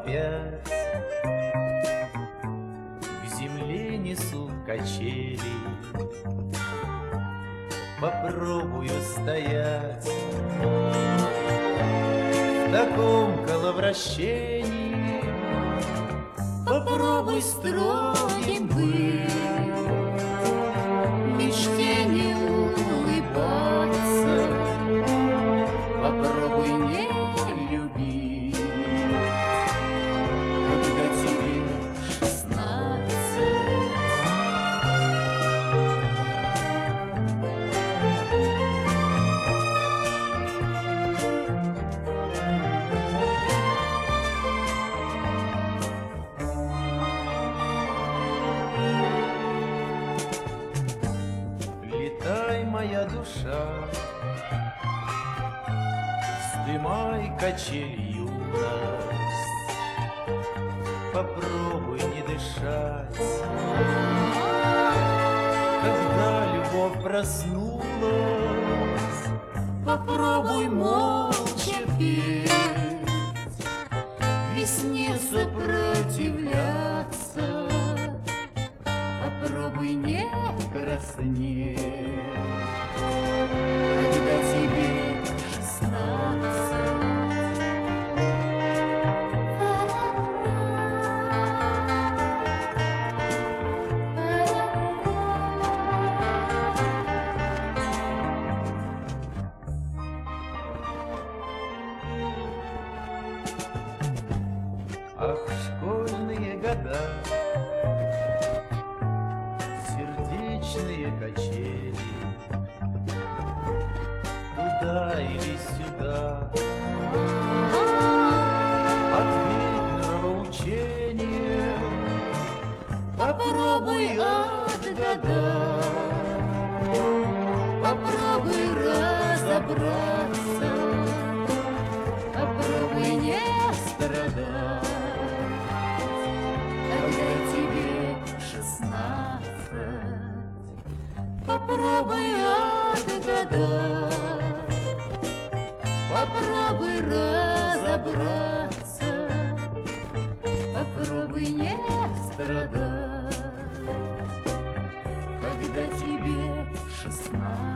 опять к земле несут качели. Попробую стоять в таком коловращении, попробуй строгим быть, мечте не улыбаться, попробуй не любить, когда тебе 16. Летай, моя душа, вздымай качель юность, попробуй не дышать. Когда любовь проснулась, Попробуй молча петь, весне сопротивляться, попробуй не краснеть, когда тебе 16. ах, школьные года, сердечные качели, туда или сюда, ответь нравоучением, Попробуй отгадать, попробуй разобраться, попробуй не страдать, когда тебе 16. Попробуй отгадать, попробуй разобраться, попробуй не страдать, когда тебе 16.